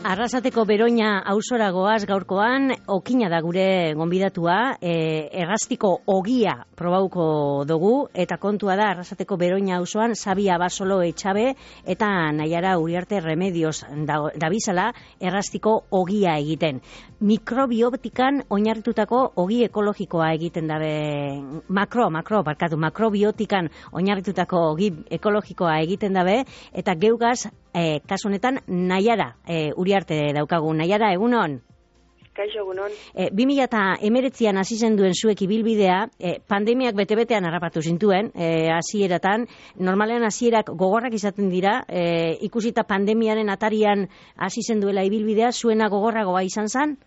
Arrasateko Beroña auzora goaz gaurkoan, okina da gure gonbidatua, errastiko ogia probauko dugu, eta kontua da Arrasateko Beroña auzoan Sabia Basolo Etxabe eta Naiara Uriarte Remedios dabizala errastiko ogia egiten. Mikrobiotikan oinarritutako ogi ekologikoa egiten dabe, makrobiotikan oinarritutako ogi ekologikoa egiten dabe, eta geugaz, kasu honetan Naiara Uriarte daukagu. Naiara, egunon? Kaixo, egunon. 2019an hasi zen duen zuek ibilbidea, pandemiak bete-betean harrapatu zintuen, hasieratan. Normalean hasierak gogorrak izaten dira, ikusita pandemiaren atarian hasi zen duela ibilbidea, zuena gogorragoa izan zen?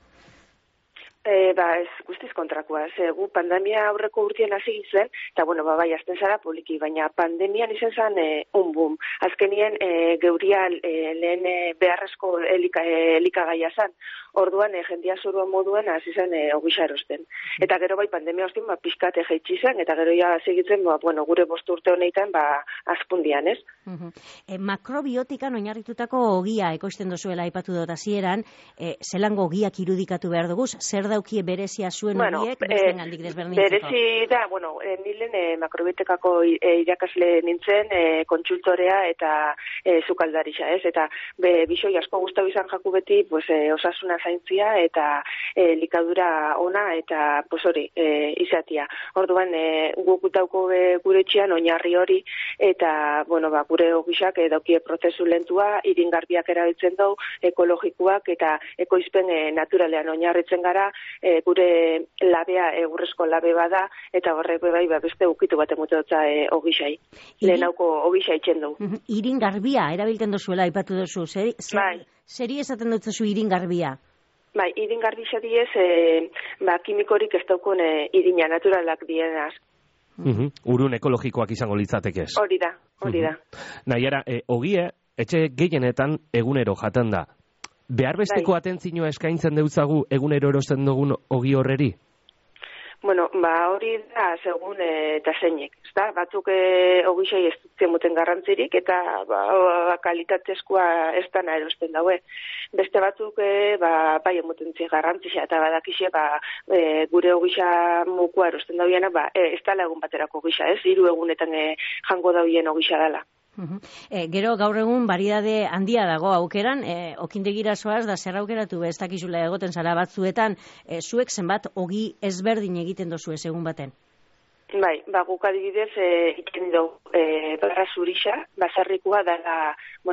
Ez guztiz kontrakoa, gu pandemia aurreko urtean hasi zen, eta bai, azten zara poliki, baina pandemian izan zen boom. Azkenien geuria lehen beharrezko elikagaia zen, orduan jendia zurua moduen hasi zen ogisa erosten. Eta gero bai pandemia ostean pixkat jaitsi zen, eta gero ja segitzen gure 5 urte honetan azpundian, ez? Makrobiotikan oinarritutako ogia ekoizten dozuela aipatu dut hasieran, zelango ogiak irudikatu behar dugu, zer daukie berezia zuen horiek, bestengandik desberdintzeko? Berezi da, nilen makrobiotikako irakasle nintzen, kontsultorea eta sukaldaritza, ez? Eta bisoi asko gustatu izan jaku beti, osasuna zaintzia eta likadura ona eta izatia. Orduan guk dauko gure etxean oinarri hori eta gure ogisak daukie prozesu lentua, iringarbiak erabiltzen dugu, ekologikoak eta ekoizpen naturalean oinarritzen gara, gure labea egurrezko labe bada eta horrek bai beste ukitu bat emute dutza ogisai. Lehenauko ogisa itzen dugu. Iringarbia erabiltzen duzuela aipatu duzu, zeri esaten dutzu iringarbia? Bai, iringarbi xadiez, kimikorik ez daukun irina naturalak dienaz. Urun ekologikoak izango litzatekez. Hori da. Naiara, ogie, etxe gehienetan egunero jaten da. Beharbesteko atentzioa eskaintzen deutzagu egunero erosten dugun ogi horreri? Hori da, segun eta zeinek. Batzuk ogisei ez dutzen muten garrantzirik eta kalitatezkoa ez dana erosten daue. Beste batzuk bai emuten zien garrantzia eta badakixe gure ogisa mukua erosten dauienak ez dala egun baterako ogisa, ez? 3 egunetan jango dauen ogisa dala. Gero gaur egun variedade handia dago aukeran, okindegira zoaz da zer aukeratu ez dakizula egoten zara batzuetan, zuek zenbat ogi ezberdin egiten dozu ez egun baten? Bai, guk adibidez iken dugu barra zurisa, basarrikua dela,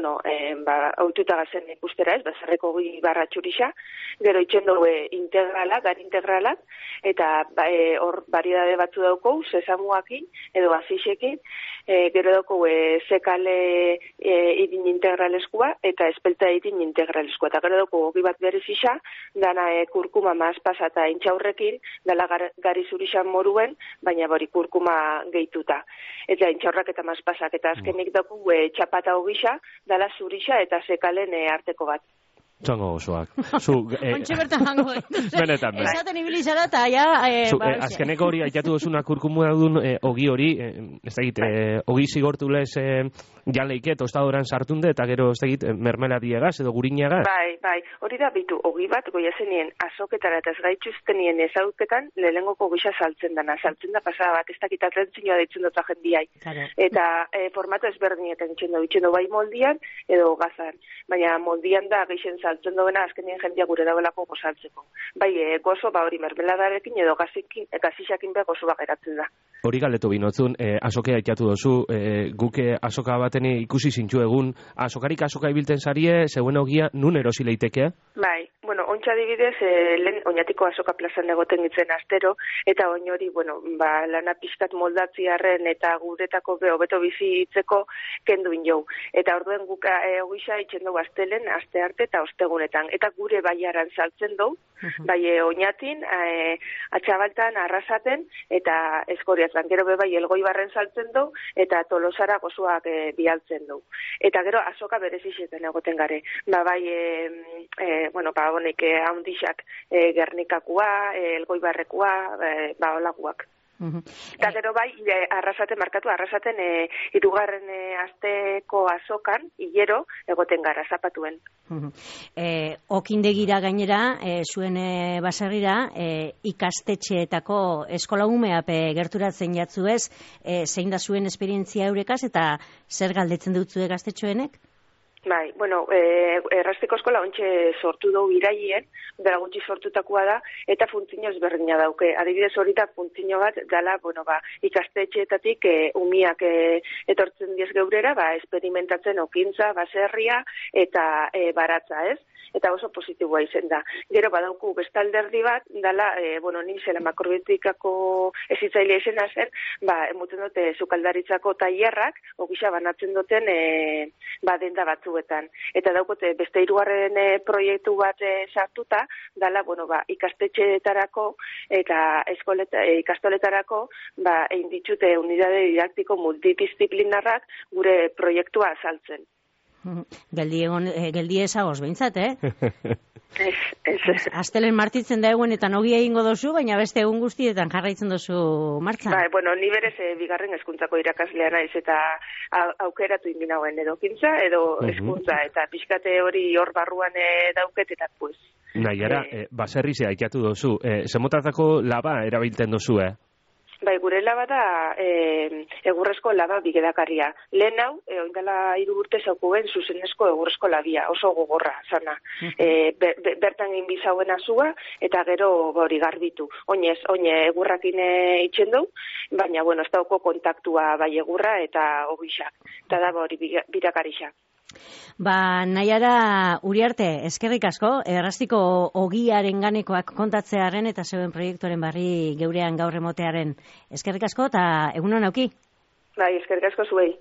aututa gazen ikustera ez, basarriko ogi barra txurisa, gero itzen dugu integralak, gar integralak, eta hor variedade batzu dauko, sesamuakin edo azixekin, gero dauko sekale irin integraleskua eta espelta irin integraleskua, eta gero dauko ogi bat berezisa, dana kurkuma mazpasa eta intxaurrekin, dela gari zurisan moruen, baina kurkuma gehituta. Eta intxaurrak eta mazpasak, eta azkenik dugu txapata ogisa, dala zurisa eta sekalen arteko bat. Txango osoak. Ontxe bertan jango. Benetan. Esaten ibili zara eta ja... Azkeneko hori aitatu duzuna kurkumua duen ogi hori, ez dakit, ogi zigortu lez jan leike, tostadoran sartunde, eta gero ez dakit, mermeladiegaz edo guriniagaz. Bai, hori da bitu, ogi bat goiazenien azoketara eta ez gaituztenien ezauketan lehenengoko ogisa saltzen da pasada bat, ez dakit atentzioa deitzen dut jendiai. Eta formato ezberdinetan itxendo bai moldian edo gazan, baina moldian da geixen saltzen duena azkenien jendia gure dauelako gozaltzeko. Bai, gozo hori mermeladarekin edo gazixakin be gozo geratzen da. Hori galetu binotzun, azokea itxatu dozu, guke azoka baten ikusi zintxu egun, azokarik azoka ibilten zarie, zeuen ogia nun erosi leiteke? Bai, ontsa adibidez, lehen oinatiko azoka plazan egoten gitzen astero, eta oin hori, lana pixkat moldatziarren eta guretako hobeto bizi hitzeko kenduin jau. Eta orduen guk ogisa itxen dugu astelen, aste arte eta ostegunetan. Eta gure baiaran saltzen dugu, bai oinatin, atxabaltan, arrasaten, eta eskoriatzen. Gero bai elgoibarren saltzen dugu, eta tolosara gozoak bialtzen dugu. Eta gero azoka berezizeten egoten gare. Honek handixak Gernikakua, elgoibarrekoa, olaguak. Eta gero bai, arrasaten markatu, hirugarren asteko azokan, hilero, egoten gara, zapatuen. Okindegira gainera, zuen baserrira, ikastetxeetako eskola umeape gerturatzen jatzuez, zein da zuen esperientzia eurekaz, eta zer galdetzen dutzuek gaztetxoenek? Bai, bueno, errastiko eskola ontxe sortu dugu iraien, bera gutxi sortutakoa da, eta funtzio ezberdina dauke. Adibidez horita funtzio bat dala, ikastetxeetatik umiak etortzen diez geurera, esperimentatzen okintza, baserria eta baratza, ez? Eta oso positiboa izen da. Gero badauku bestalderdi bat, dala, ni zela makrobiotikako ezitzailea izena zen, emuten dute sukaldaritzako tailerrak, ogisa banatzen duten denda batzuetan. Eta daukote beste hirugarren proiektu bat sartuta, dala, ikastetxeetarako eta ikastoletarako, egin ditute unidade didaktiko multidisciplinarrak gure proiektua azaltzen. Geldi ezagoz behintzat, Ez. Astelen martitzen da egunetan ogia egingo dozu, baina beste egun guztietan jarraitzen dozu martxan. Ni berez bigarren hezkuntzako irakaslea naiz eta aukeratu inbinagoen edo kintza, edo hezkuntza, eta pixkate hori hor barruan dauket, eta pues. Naiara, baserrizea ikatu dozu, zemotatako laba erabiltzen dozu, Gure laba da egurrezko laba bigedakarria. Lehen hau, oindala 3 urte zaukuen zuzenezko egurrezko labia, oso gogorra, zana. Bertan egin bizauen azua, eta gero hori garbitu. Oinez egurrakin itxen du, baina, ez dauko kontaktua bai egurra eta ogisa. Eta da hori birakarixa. Naiara Uriarte, eskerrik asko, errastiko ogiaren ganekoak kontatzearen eta zeuen proiektuaren barri geurean gaur emotearen. Eskerrik asko eta egun hon auki. Eskerrik asko zuei.